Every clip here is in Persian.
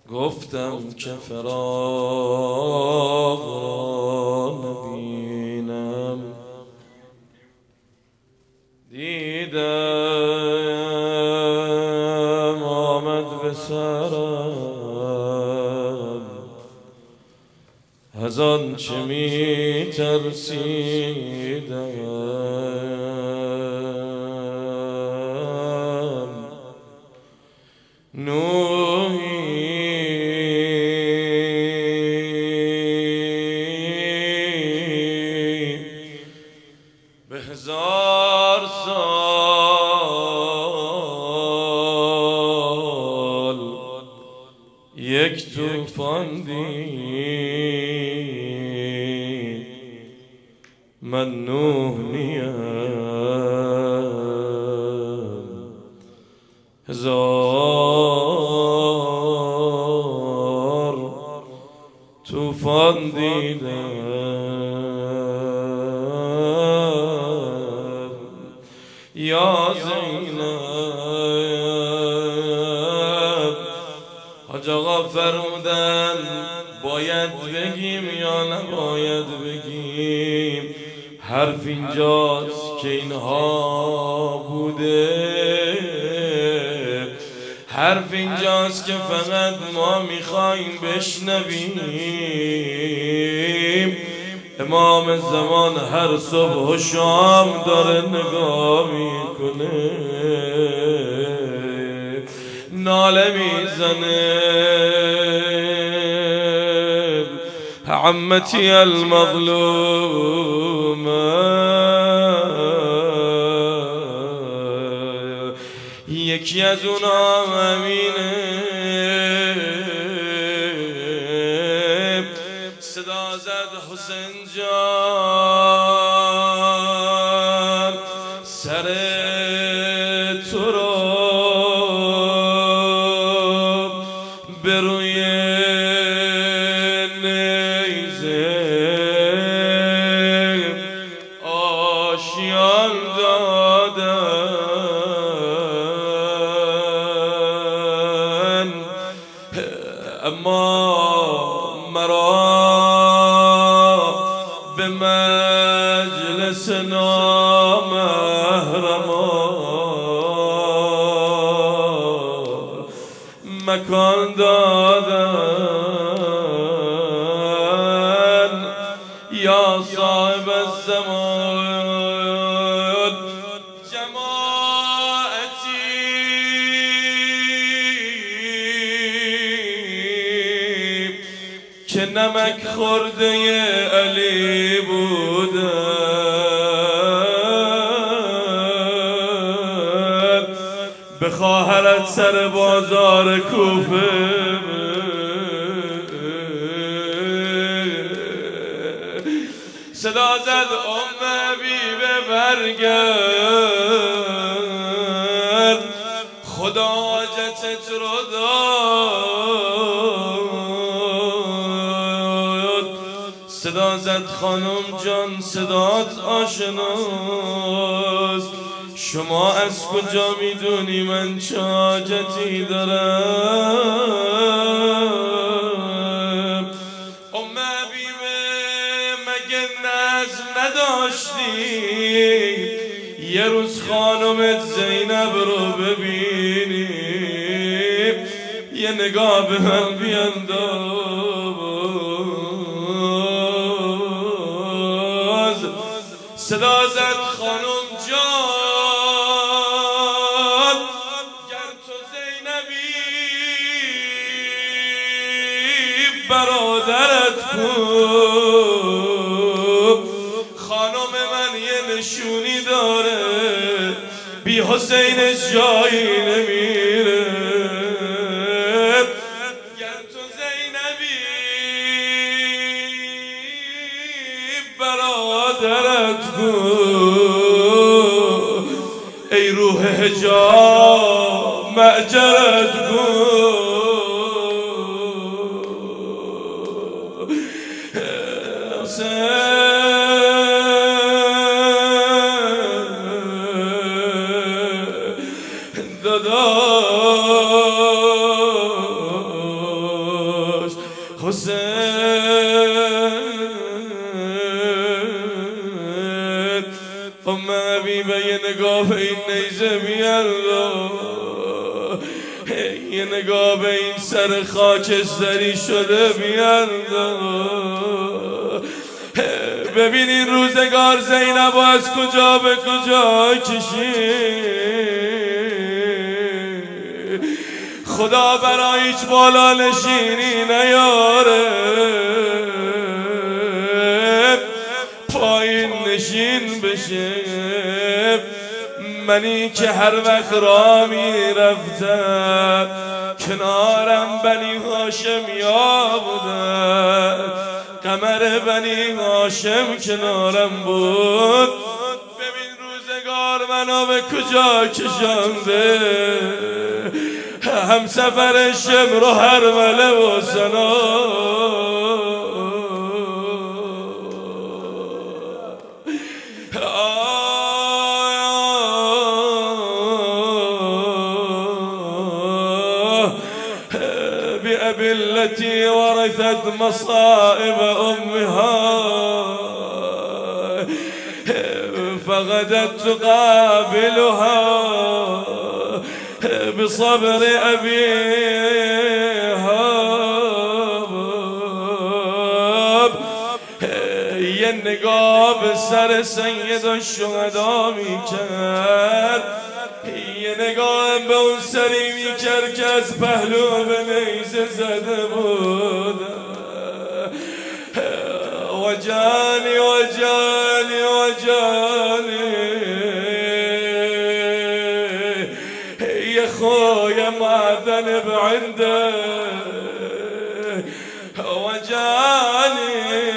گفتم که فراق را نبینم، دیدم آمد به سرم از آن چه می ترسیدم. نوحی به 1000 سال یک طوفان دید، من نوح نیم 1000 طوفان دیدم. یا زینب حاج آقا فرمودن باید بگیم یا نباید بگیم؟ حرف اینجاست که اینها بوده، حرف اینجاست که فقط ما میخواییم بشنویم. امام زمان هر صبح و شام داره نگاه میکنه، ناله میزنه عمتی المظلومه. یکی از اونا امینه صدا زد حسین جان سر تو رو به روی نیزه آشیان دادن، اما مرا به مجلس نامحرمان مکان دادن. یا صاحب الزمان جماعتی که نمک خورده علی بودن، به خواهرت سر بازار کوفه صدا زد ام حبیبه برگرد، خدا حاجتت رو داد. صدا زد خانم جان صدات آشناست، شما از کجا میدونی من چه حاجتی دارم؟ ام حبیبه مگه نظم نداشتی یه روز خانمت زینب رو ببینی؟ یه نگاه به من بینداز. صدا زد خانم جان گر تو زینبی برادرت بود، خانم من یه نشونی داره بی حسینش جایی نمیره. گر تو زینبی برادرت بود، ای روح حجاب معجرت بود. دادا حسین ام حبیبه یه نگاه به این نیزه بیالله، یه نگاه به این سر خاکستری شده بیالله. ببین این روزگار زینب از کجا به کجا کشید، خدا برای هیچ بالا نشینی نیاره، پایین نشین بشه. منی که هر وقت را میرفتم کنارم بنی هاشمیا بودن، قمر بنی هاشم کنارم بود. ببین روزگار منو به کجا کشانده، هم سفر شمر و هرمله و سنا. بأبي التي ورثت مصائب أمها فغدت تقابلها بصبر أبيها. یه نگاه به سر سید الشهدا میکرد، یه نگاه به اون سری میکرد که از پهلو به نیزه زده بود. وجانی وجانی وجانی يا خويا معذن بعنده، وجاني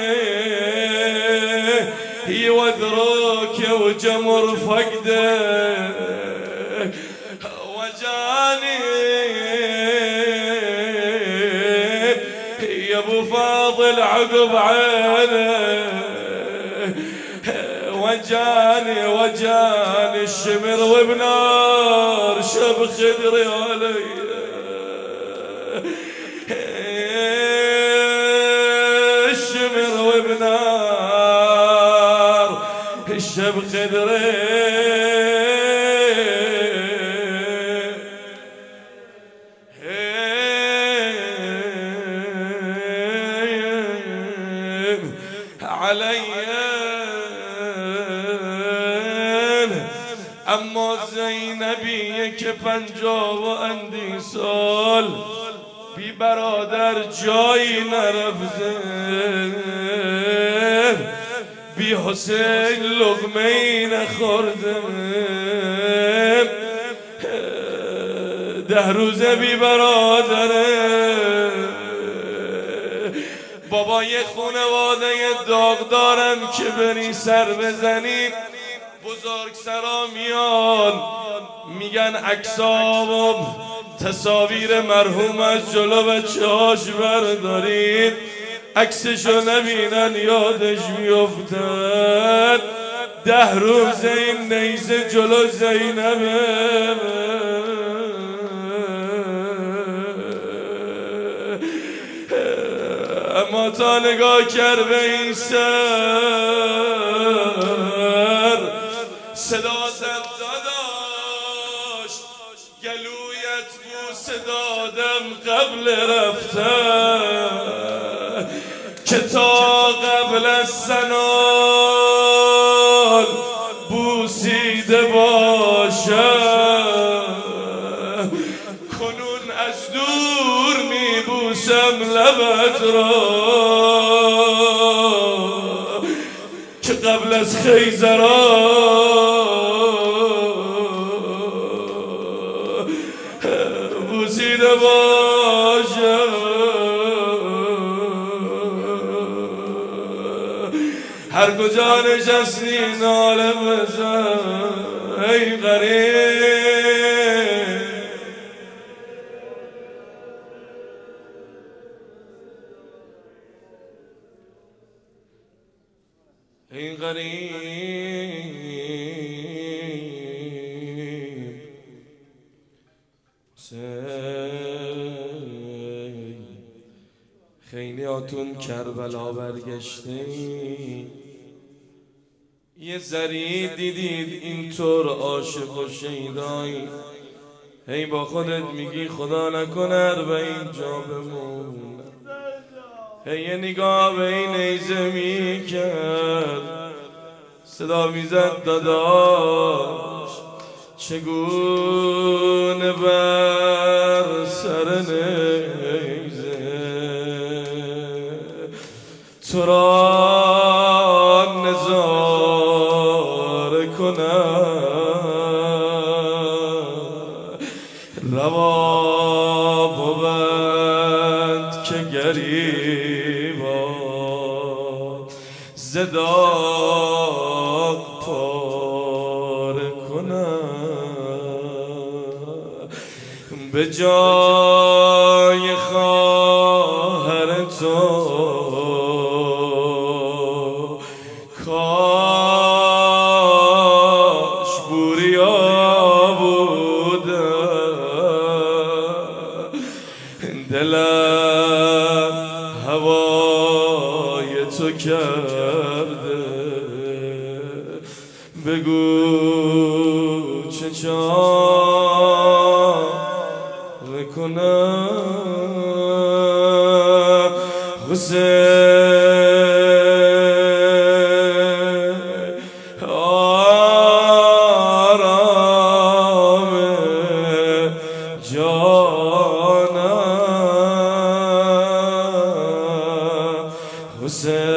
يوذروك وجمر فقده، وجاني يا ابو فاضل عقب عينه، وجاني وجاني الشمر وبنار شب خدري علي، الشمر وبنار الشب خدري. اما زینبیه که 50 و اندی سال بی برادر جایی نرفته، بی حسین لقمه ای نخورده، 10 روزه بی برادره. بابا یه خونواده داغ دارن که بری سر بزنی، بزرگ سرا میان میگن عکسا و تصاویر مرحوم از جلو بچه‌هاش بردارید، عکسشو نبینن یادش میفتن. 10 روز این نیزه جلو زینبه، اما تا نگاه کرد به این سر، صدا زد داداش گلویت بوسه دادم قبل رفتن، که تا قبل از سنان بوسیده باشم، کنون از دور میبوسم لبت را، که قبل از خیزران بوسیده باشم. هر کجا نشستی ناله بزن ای غریب، ای غریب. خیلی هاتون کربلا برگشتین، یه ذری دیدید اینطور عاشق و شیدایی، هی با خودت میگی خدا نکنه به اینجا بمون، هی یه نگاه به این نیزه میکرد، صدا میزد داداش چگونه بر سر نیزه تو را نظاره کنم، روا بود که گریبان ز داغ پاره کنم، به جای خواهر تو کاش بوریا بودم، دلم هوای تو کرده، بگو چه چاره کنم. حسین آرام جانم، حسین